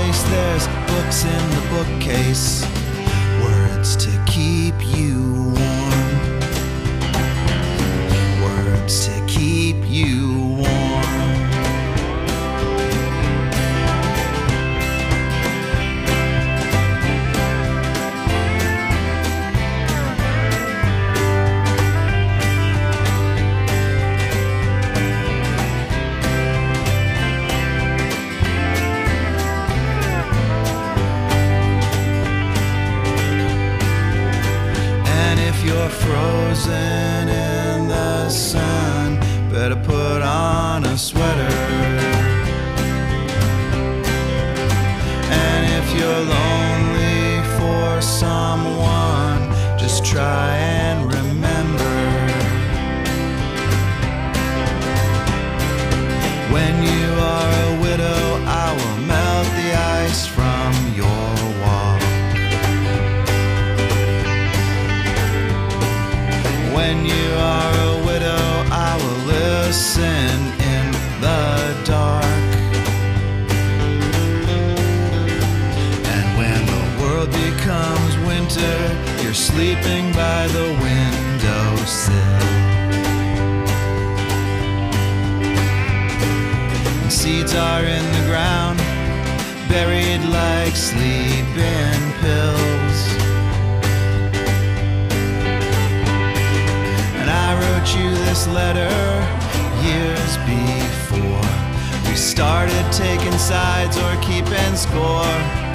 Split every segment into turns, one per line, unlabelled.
place, there's books in the bookcase, words to keep you warm, words to keep you warm. Frozen in the sun, better put on a sweater. And if you're lonely for someone, just try and remember, when you are a widow, I will melt the ice from your wall. When you are a widow, I will listen in the dark. And when the world becomes winter, you're sleeping by the windowsill. And seeds are in the ground, buried like sleeping pills. I wrote you this letter years before we started taking sides or keeping score.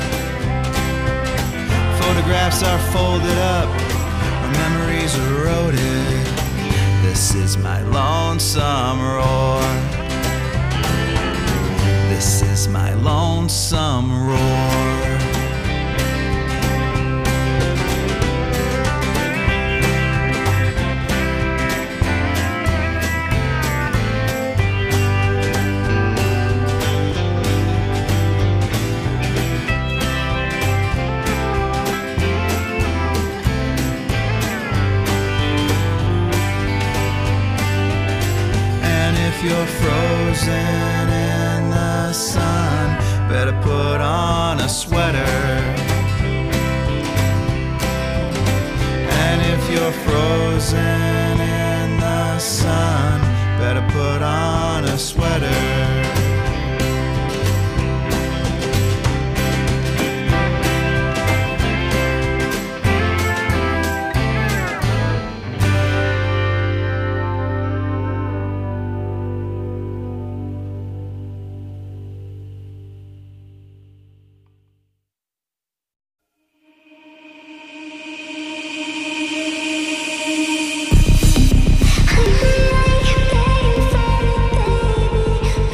Photographs are folded up, our memories eroded. This is my lonesome roar. This is my lonesome roar. If you're frozen in the sun, better put on a sweater. And if you're frozen in the sun, better put on a sweater.
Baby,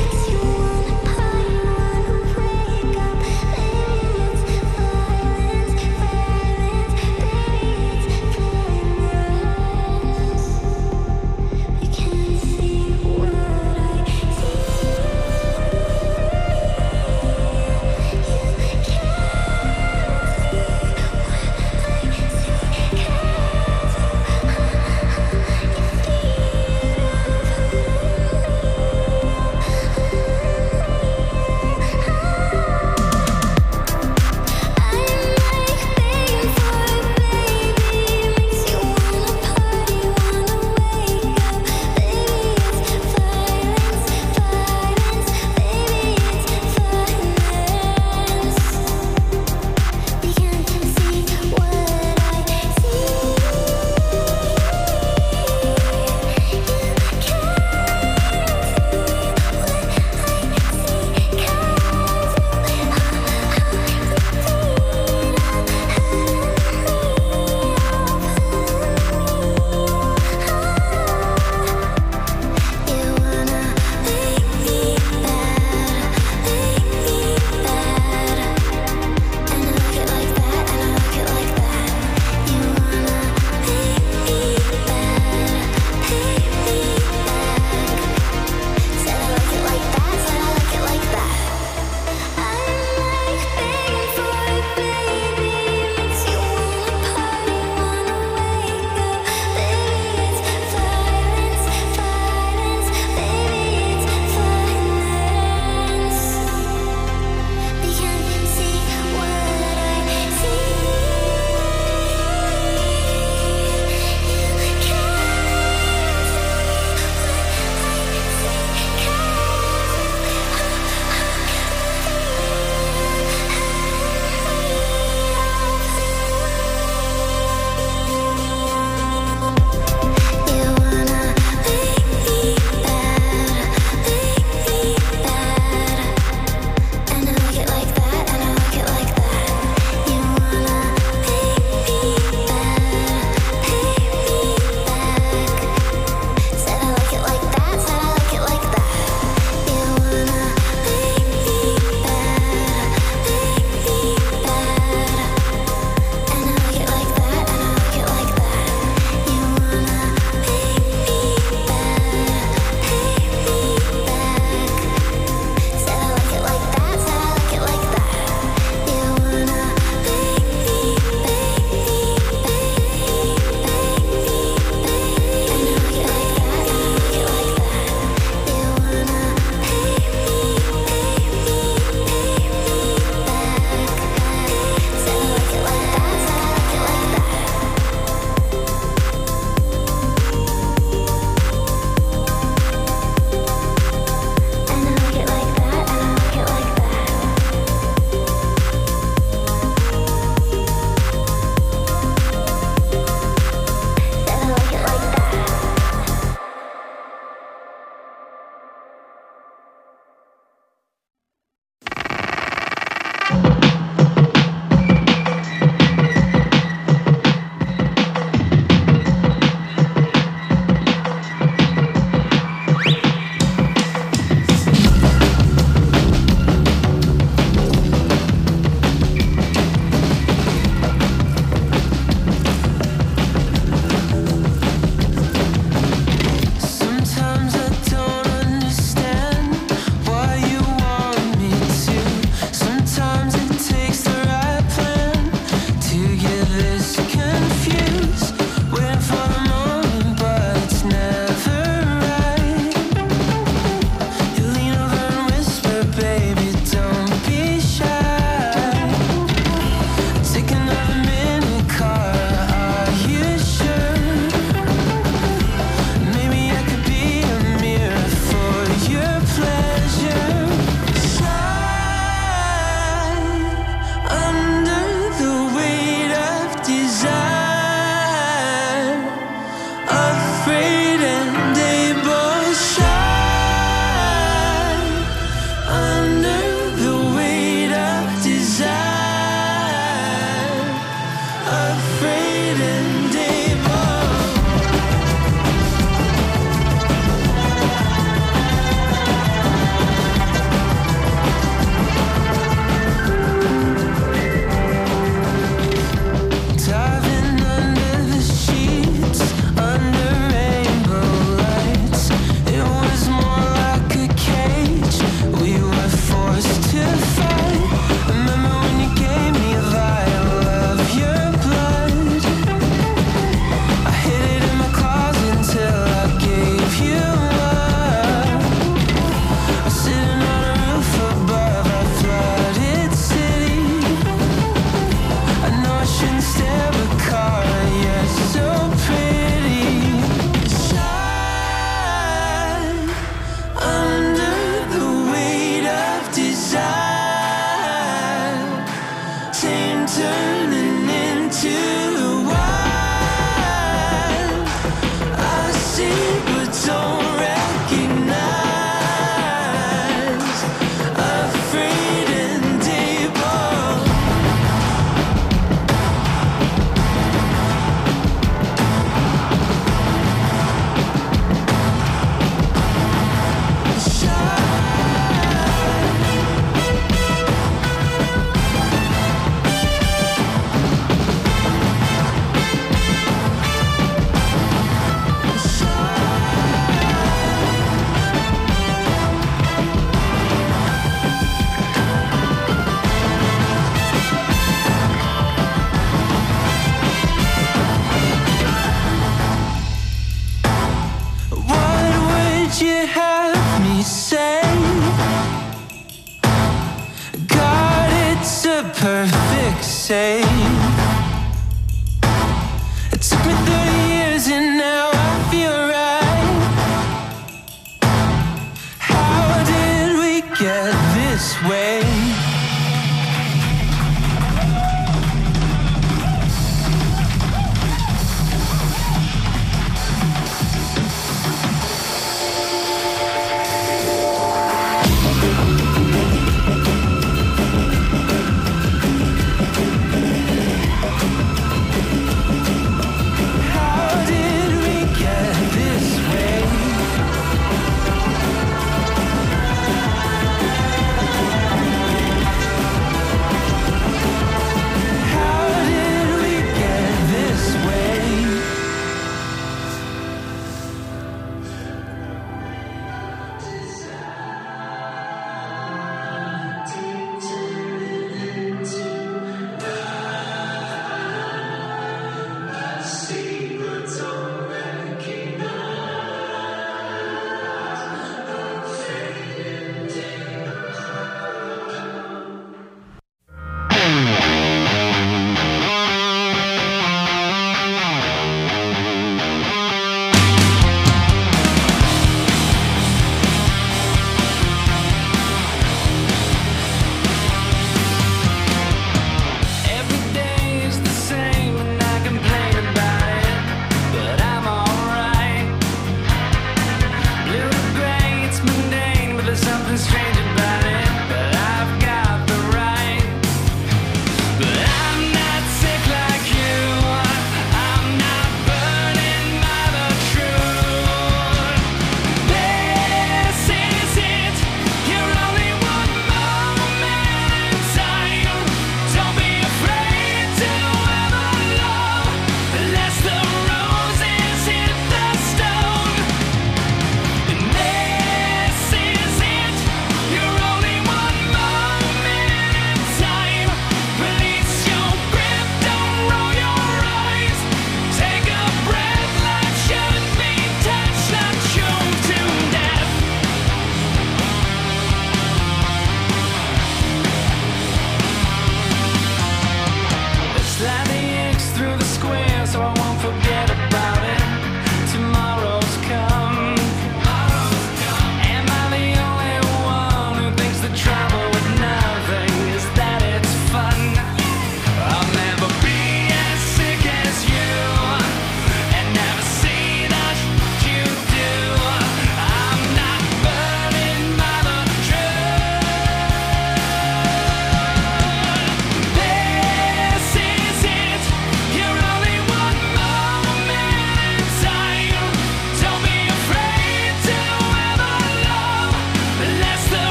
ocean, stare a car. You're so pretty. Shine under the weight of desire. Tame, turning into wild. I see but don't recognize. Afraid and able.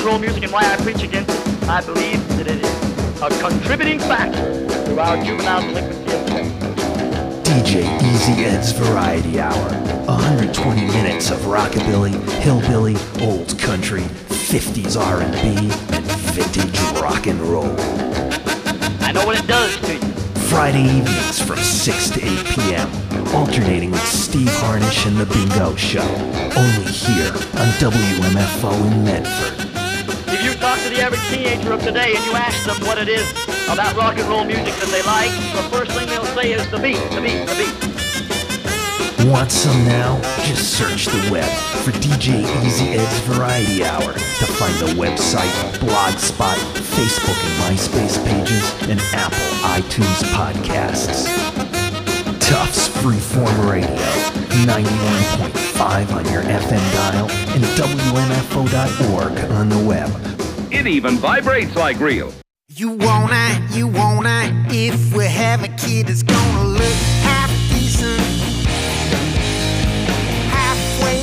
and roll music and why I preach against it, I believe that it is a contributing factor to our juvenile delinquency of sex.
DJ Easy Ed's Variety Hour. 120 minutes of rockabilly, hillbilly, old country, 50s R&B, and vintage rock and roll.
I know what it does to you.
Friday evenings from 6 to 8 p.m. Alternating with Steve Harnish and The Bingo Show. Only here on WMFO in Medford.
If you talk to the average teenager of today and you ask them what it is about rock and roll music that they like, the first thing they'll say is the beat, the beat, the beat.
Want some now? Just search the web for DJ Easy Ed's Variety Hour to find the website, Blogspot, Facebook and MySpace pages, and Apple iTunes podcasts. Tufts Freeform Radio, 91.5 on your FM dial, and WMFO.org on the web.
It even vibrates like real.
You wanna, if we have a kid that's gonna look half decent, halfway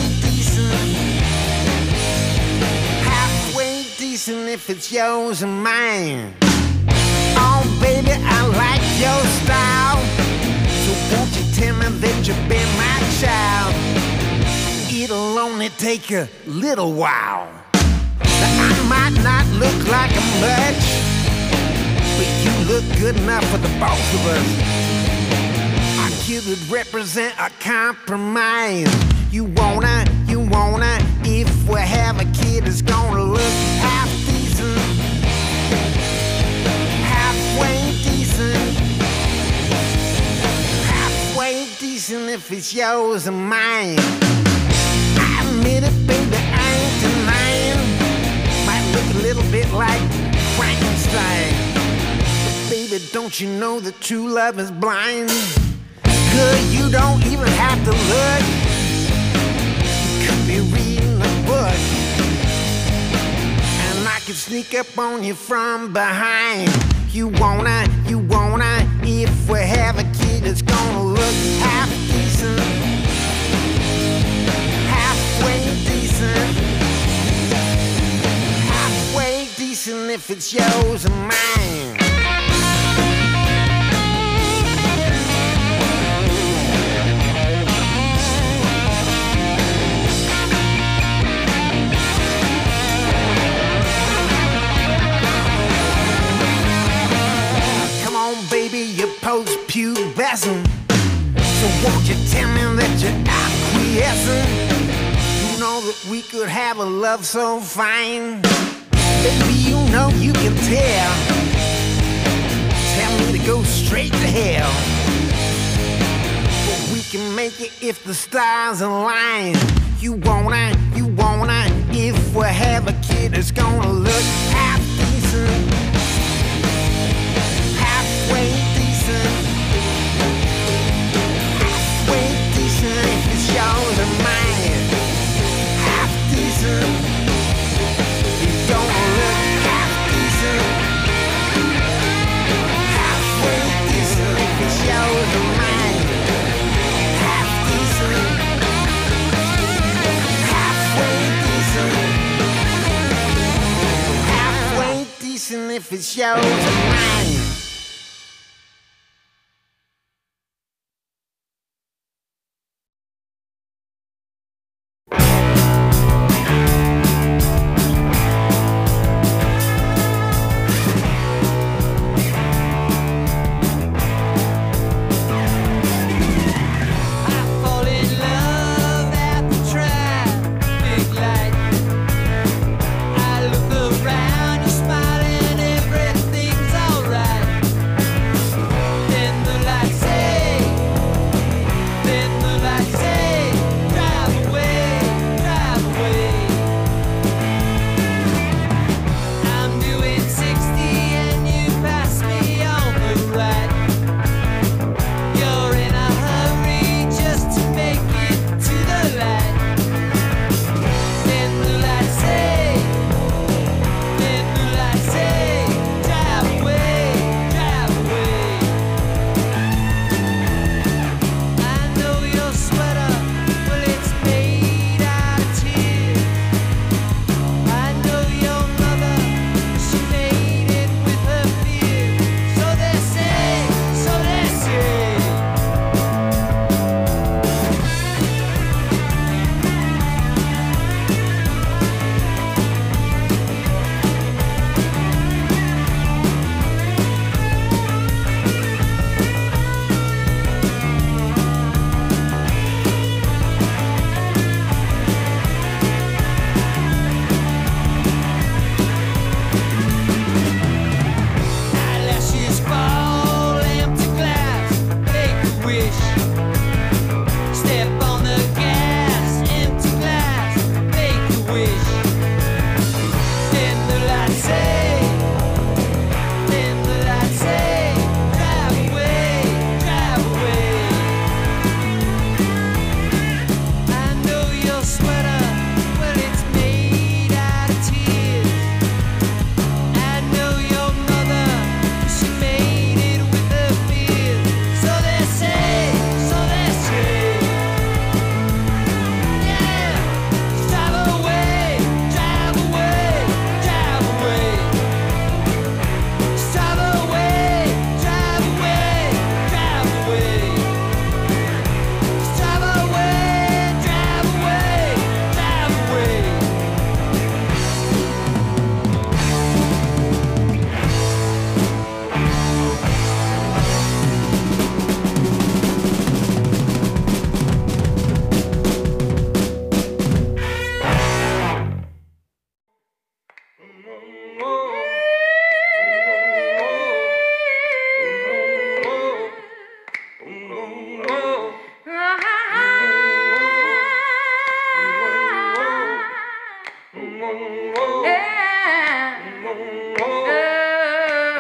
decent if it's yours and mine. Oh baby, I like your style, so won't you tell me that you've been my child? It'll only take a little while. I might not look like much, but you look good enough for the both of us. Our kid would represent a compromise. You wanna, if we have a kid that's gonna look half decent, halfway decent if it's yours and mine. I admit it, baby, I ain't denying. Might look a little bit like Frankenstein, but baby, don't you know that true love is blind? Good, you don't even have to look. You could be reading a book, and I could sneak up on you from behind. You wanna, if we have a kid that's gonna look half decent, halfway decent if it's yours and mine. Come on, baby, you're post-pubescent, so won't you tell me that you're acquiescent? You know that we could have a love so fine. Baby, you know you can tell. Tell me to go straight to hell, but we can make it if the stars align. You wanna, if we have a kid that's gonna look half decent, halfway decent if it's yours and mine. Half decent, you don't look half decent, halfway decent if it's yours and mine. Half decent, halfway decent if it's yours and mine.
Around, you're smiling, everything's alright.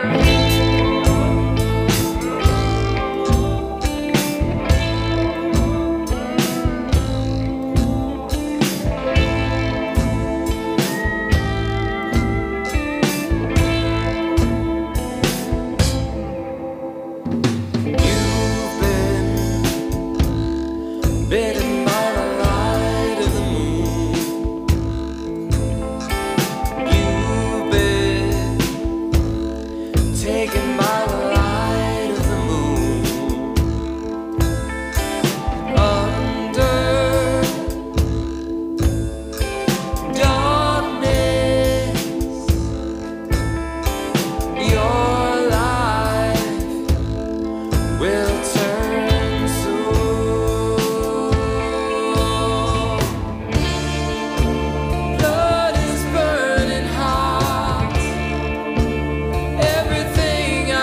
Blood is burning hot. Everything I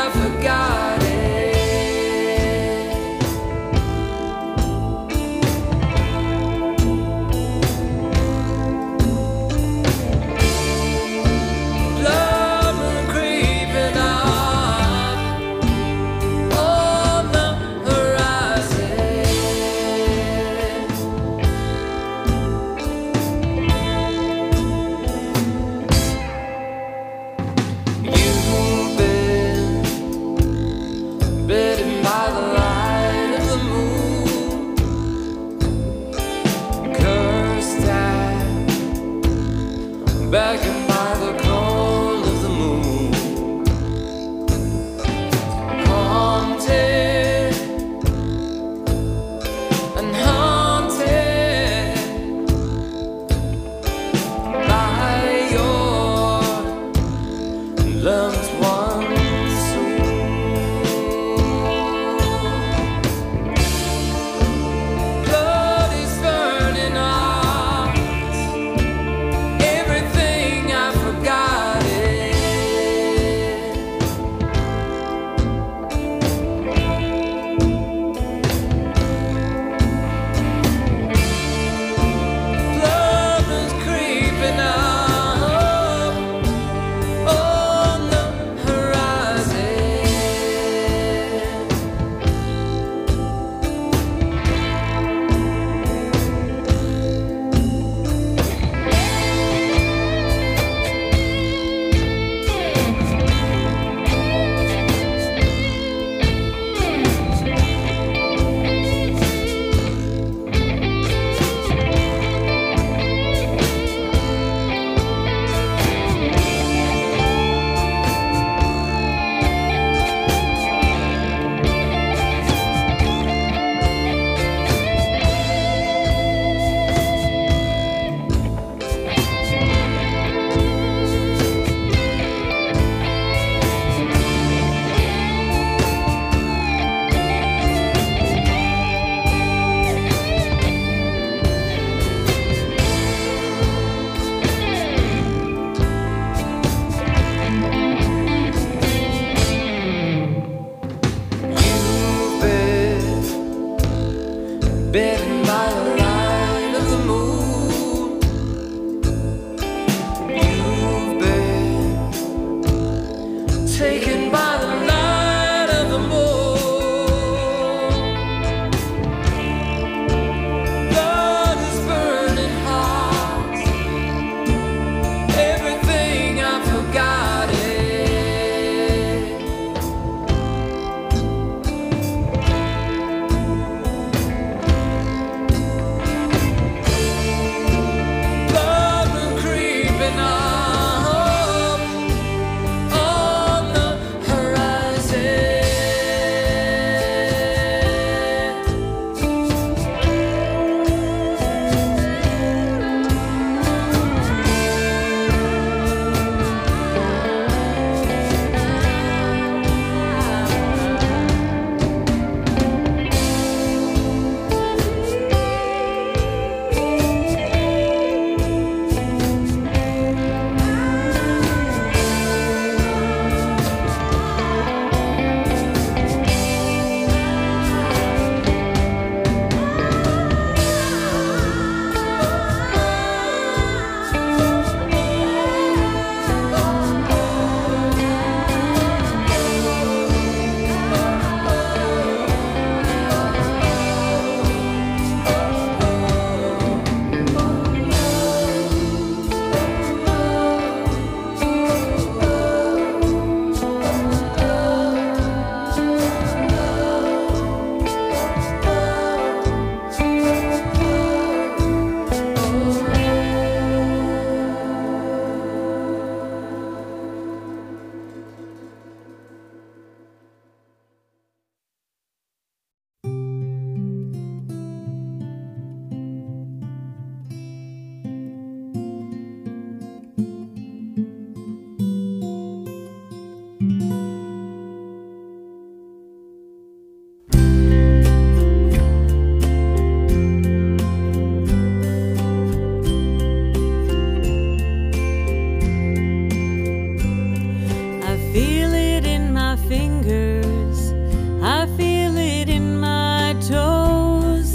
fingers. I feel it in my toes.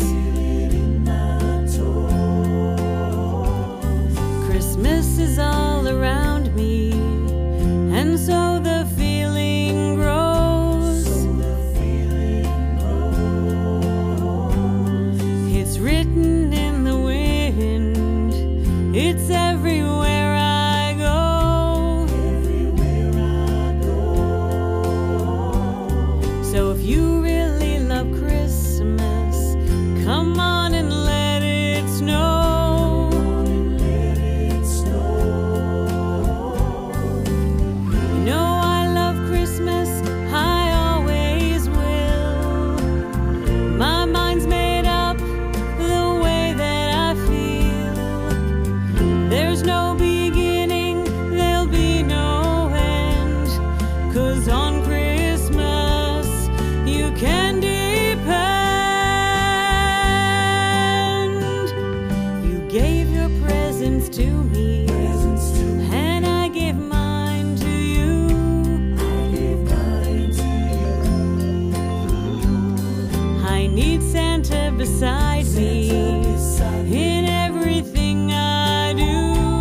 Christmas is all around me, and so the feeling grows. It's written in the wind. It's everywhere I go. So if you really love Christmas, come on and let it snow. You know I love Christmas, I always will. My mind's made up the way that I feel. There's no beginning, there'll be no end. 'Cause on Christmas you can depend. You gave your presents to me, and I gave mine to you. I need Santa beside me in everything I do.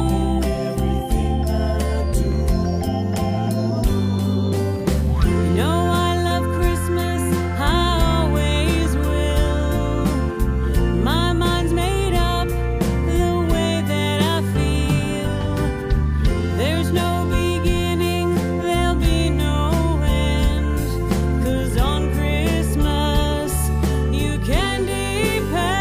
You know I love Christmas, I always will. My mind's made up the way that I feel. There's no beginning, there'll be no end. 'Cause on Christmas you can depend.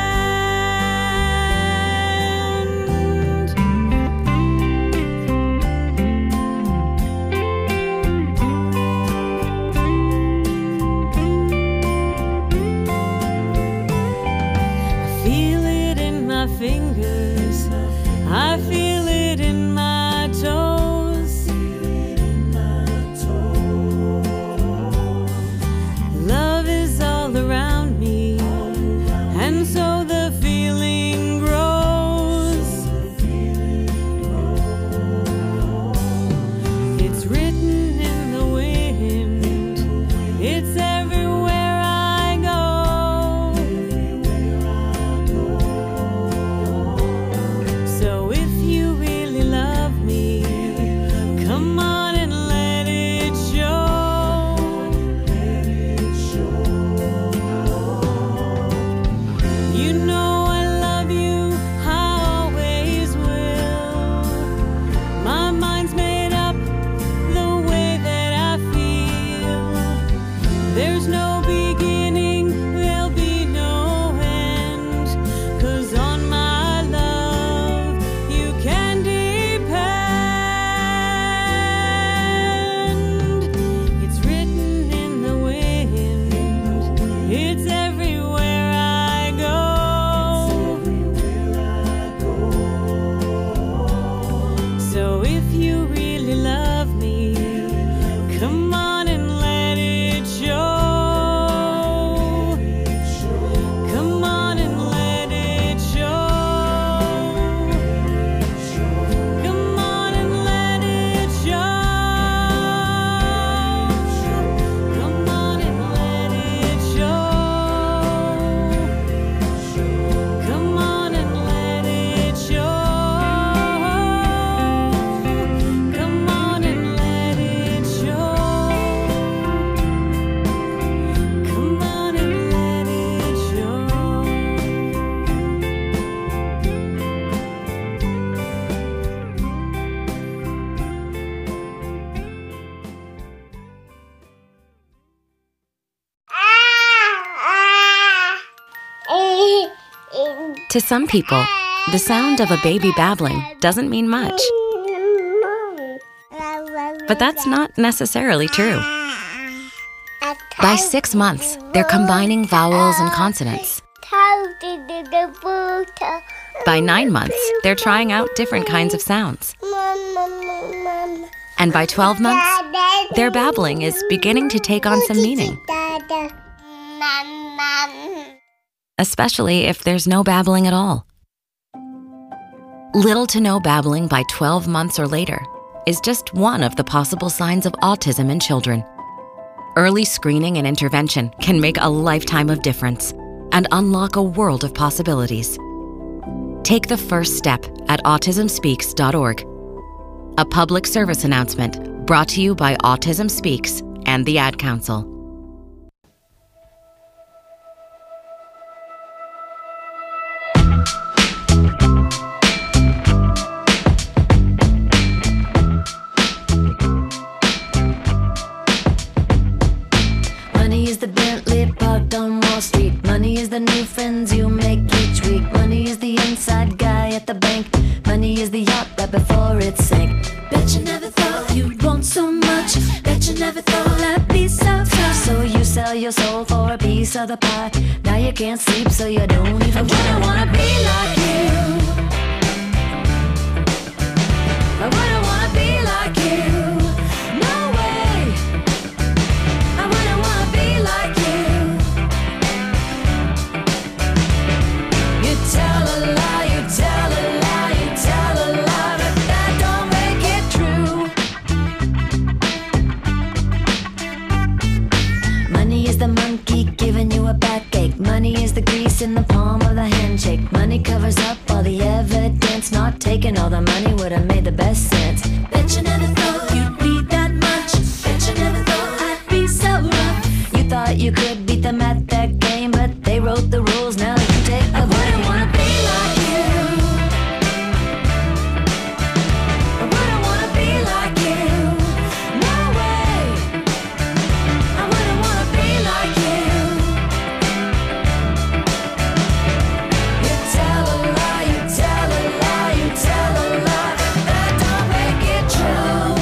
I feel it in my fingers. I feel it in my toes. Love is all around me, and so the feeling grows. It's written in the wind. It's everywhere I go. So if you really love me, come on and let it show. You know I love you, I always will. My mind's made up the way that I feel. There's no beginning, there'll be no end. 'Cause on my love you can depend. It's written in the wind. It's everywhere I go. So if you really love me, come on and let it show. Come on and let it show. Come on and let it show. Come on and let it show. Come on and let it show. Come on and let it show. Come on and let it show.
To some people, the sound of a baby babbling doesn't mean much. But that's not necessarily true. By 6 months, they're combining vowels and consonants. By 9 months, they're trying out different kinds of sounds. And by 12 months, their babbling is beginning to take on some meaning. Especially if there's no babbling at all. Little to no babbling by 12 months or later is just one of the possible signs of autism in children. Early screening and intervention can make a lifetime of difference and unlock a world of possibilities. Take the first step at autismspeaks.org. A public service announcement brought to you by Autism Speaks and the Ad Council.
Money is the Bentley parked on Wall Street. Money is the new friends you make each week. Money is the inside guy at the bank. Money is the yacht right before it sank. Bet you never thought you'd want so much. Bet you never thought that'd be so tough. So you sell your soul for a piece of the pie. Now you can't sleep, so you don't even I wanna be like you. I wouldn't wanna be like you. No way. I wouldn't wanna be like you. You tell a lie, you tell a lie, you tell a lie, but that don't make it true. Money is the monkey giving you a backache. Money is the grease in the palm of the handshake. Money covers up all the evidence. Not taking all the money would have made the best sense. Bet you never thought you'd be that much. Bet you never thought I'd be so rough. You thought you could beat them at that game, but they wrote the rules. Now you take the I wouldn't wanna be like you. I wouldn't wanna be like you. No way. I wouldn't wanna be like you. You tell a lie, you tell a lie, you tell a lie. That don't make it true.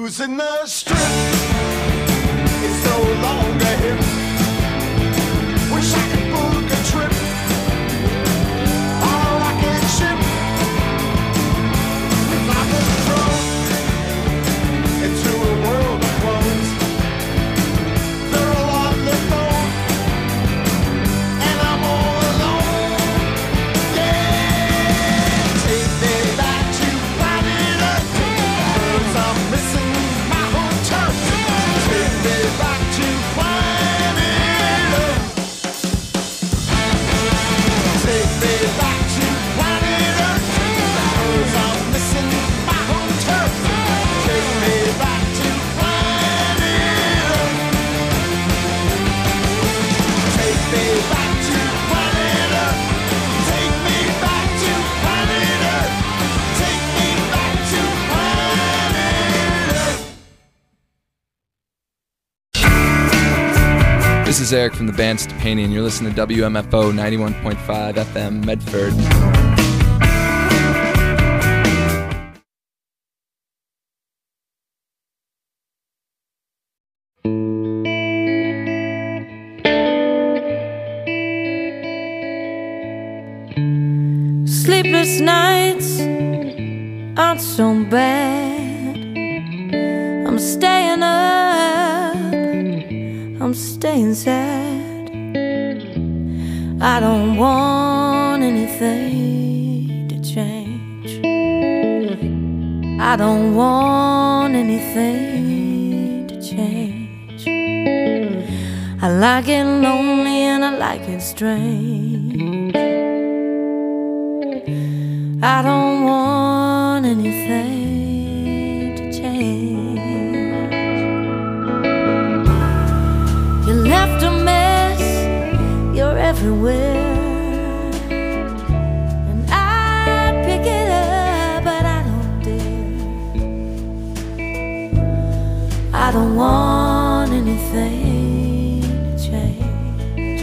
blues in the strip is no longer hip. Wish I could book a trip on a rocket ship. If I was thrown into a world of clones, they're all on the phone, and I'm all alone. Yeah, take me back to planet Earth, 'cause I'm missing my home turf. Take me back to planet Earth. Take me back to planet Earth, 'cause I'm missing my home turf. Take me back to planet Earth. Take me back to planet Earth. Take me back to planet Earth. Take me back to planet Earth.
This is Eric from the band Stepani, and you're listening to WMFO 91.5 FM Medford.
Sleepless nights aren't so bad. I'm staying up, I'm staying sad. I don't want anything to change. I don't want anything to change. I like it lonely and I like it strange. I don't want anything to change. You left a mess, you're everywhere, and I pick it up, but I don't dare. I don't want anything to change.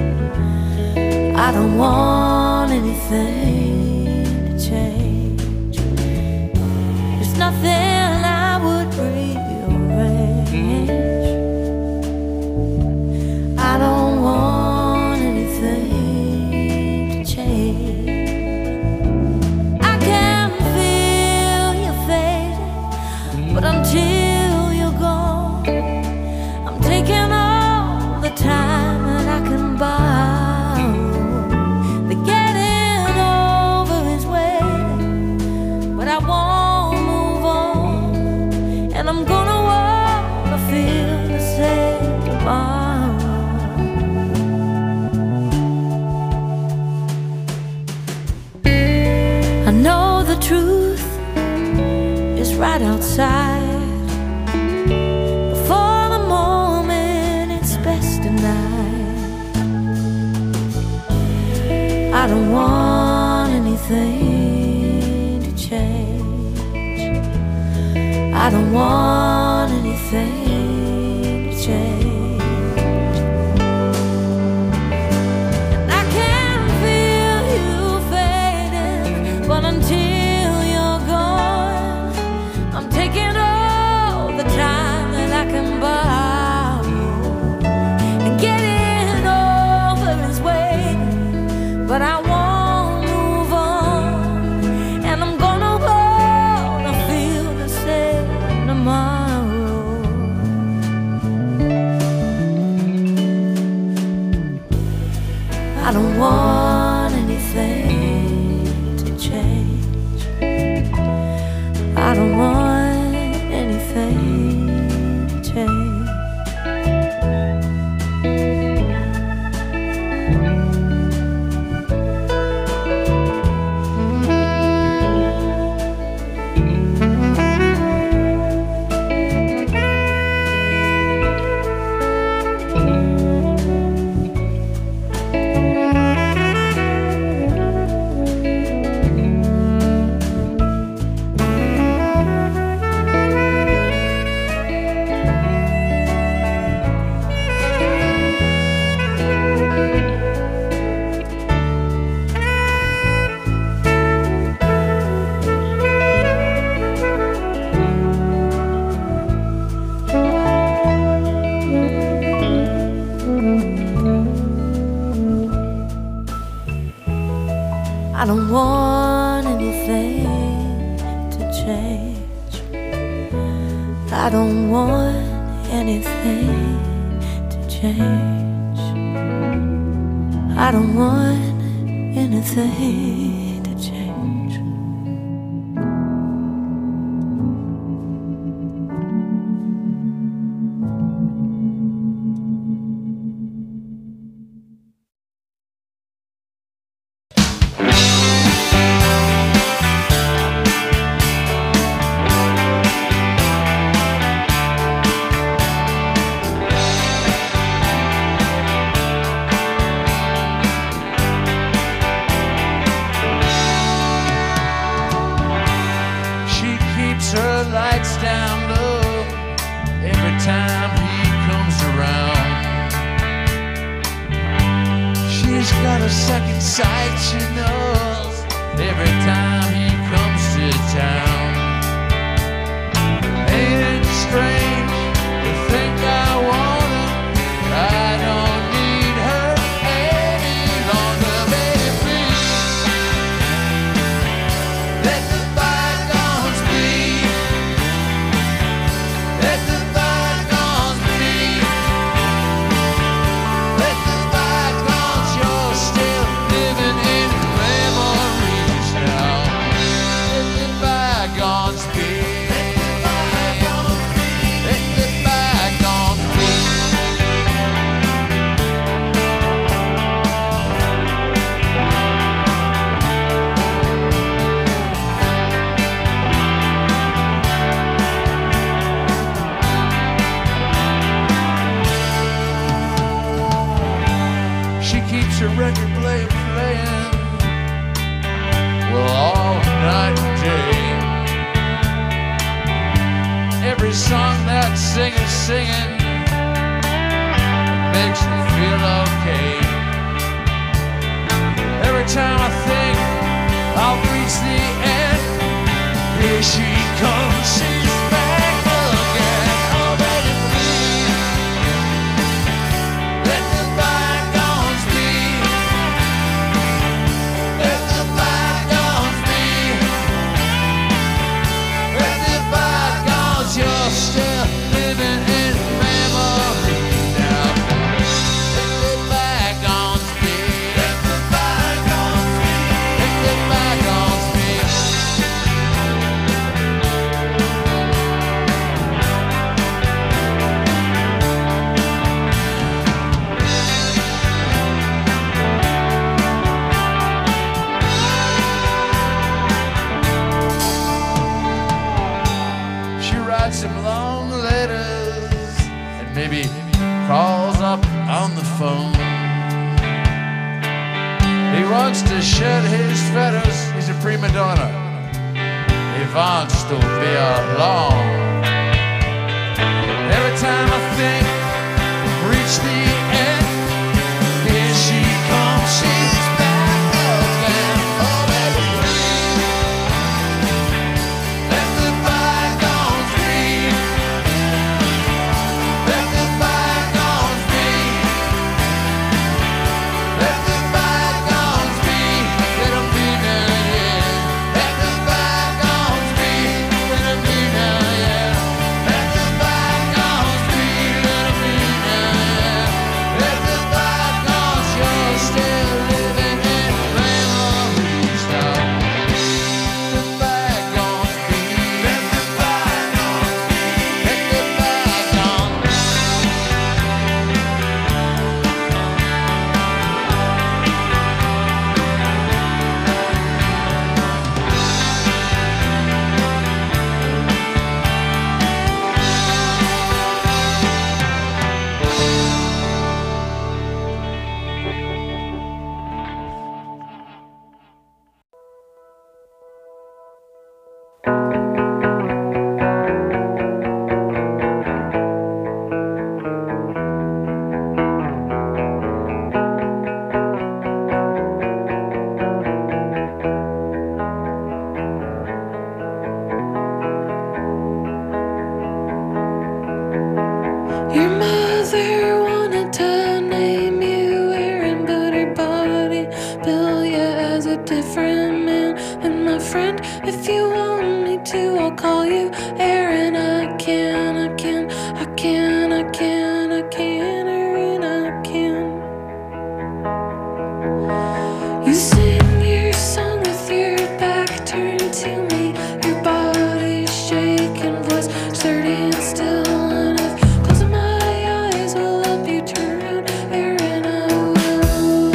I don't want anything change. There's nothing I would rearrange. I don't want anything to change. I can feel you fading, but until you're gone, I'm taking all the time that I can borrow. The getting over is waiting, but I won't move on, and I'm gonna wanna feel the same tomorrow. I know the truth is right outside. Before the moment it's best denied. I don't want anything to change. I don't want anything to change. I can feel you fading, but until you're gone, I'm taking all the time that I can borrow. And getting over is waiting, but I won't move on, and I'm gonna wanna feel the same tomorrow. I don't want anything to change. I don't want anything to change. I don't want anything to change.
Let the bygones be.
I'll call you Aaron. I can, Aaron, I can. You sing your song with your back turned to me, your body shaking, voice sturdy and still. And if closing my eyes will help you turn around, Aaron, I will.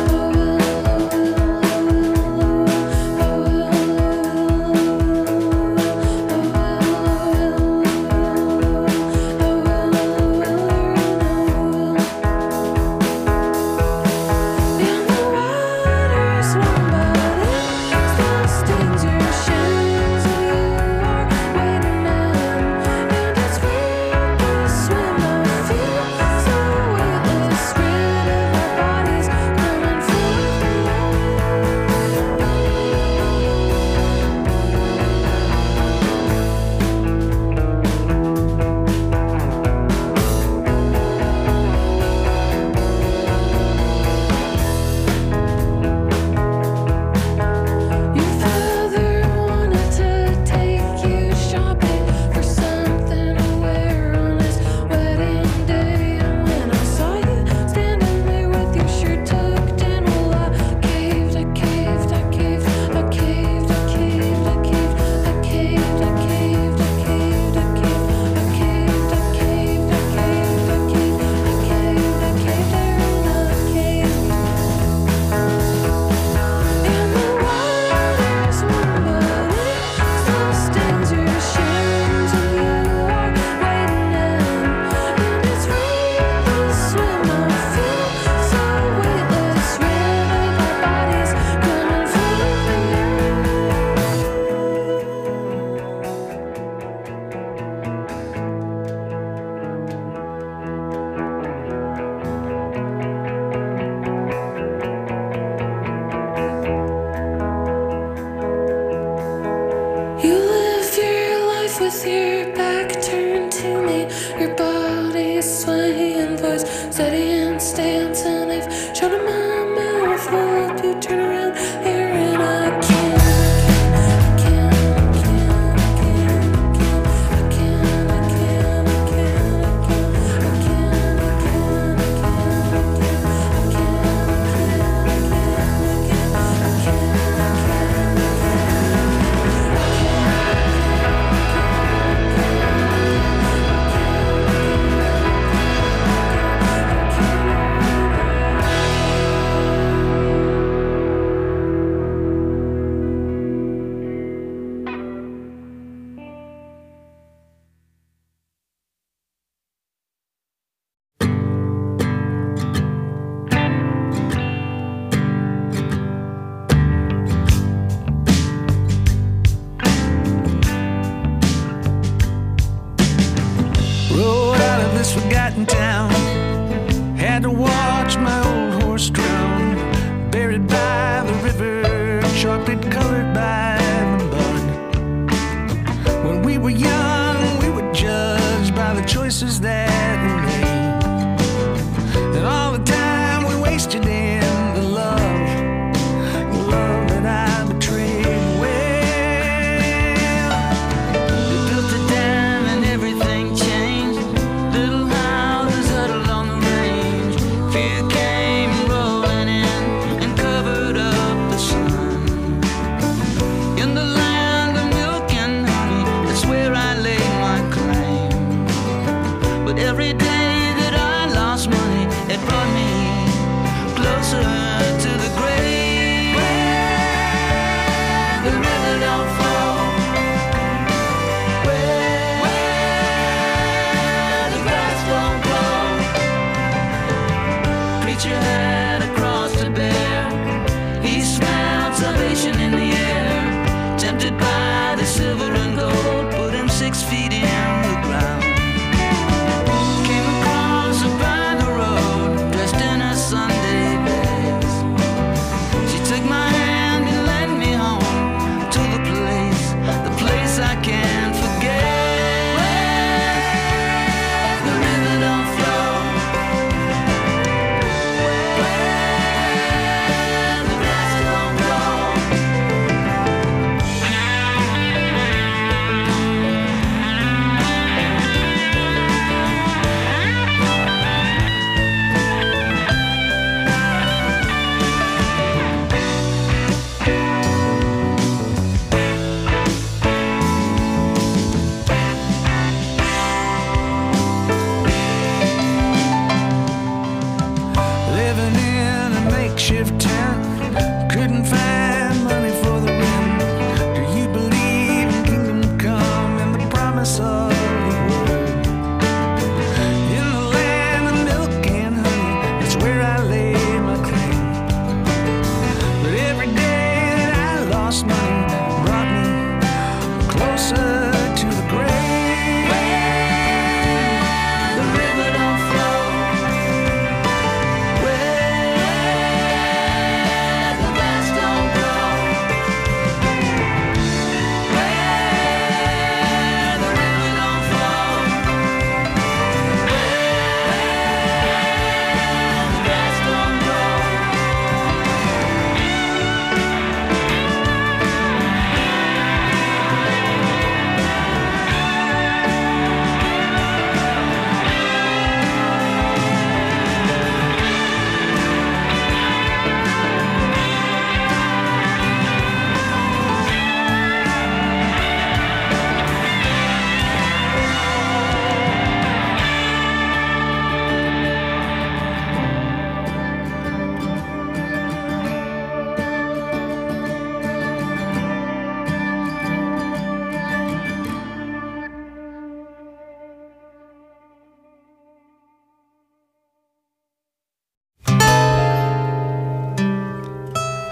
With your back turned to me, your body swaying, voice steady and stance, and if shut in my mouth will help you turn around, Aaron, I can.
Forgotten town, had to watch my old horse drown, buried by the river, chocolate colored by the bud. When we were young, we were judged by the choices that we made, and all the time we wasted in the love that I betrayed. Well, we built a dam and everything changed. Little houses huddled on the range. Fear came rolling in and covered up the sun. In the land of milk and honey, that's where I laid my claim. But every day that I lost money, it brought me closer to the grave. Where the river don't flow, where the grass don't grow. Preacher had a cross to bear. He smelled salvation in the air. Tempted by the silver and gold, put him 6 feet in the ground. Came across her by the road, dressed in her Sunday best. She took my hand and led me home to the place I can't forget. Where the river don't flow, where the grass don't grow.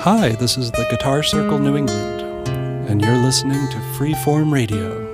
Hi, this is the Guitar Circle New England, and you're listening to Freeform Radio.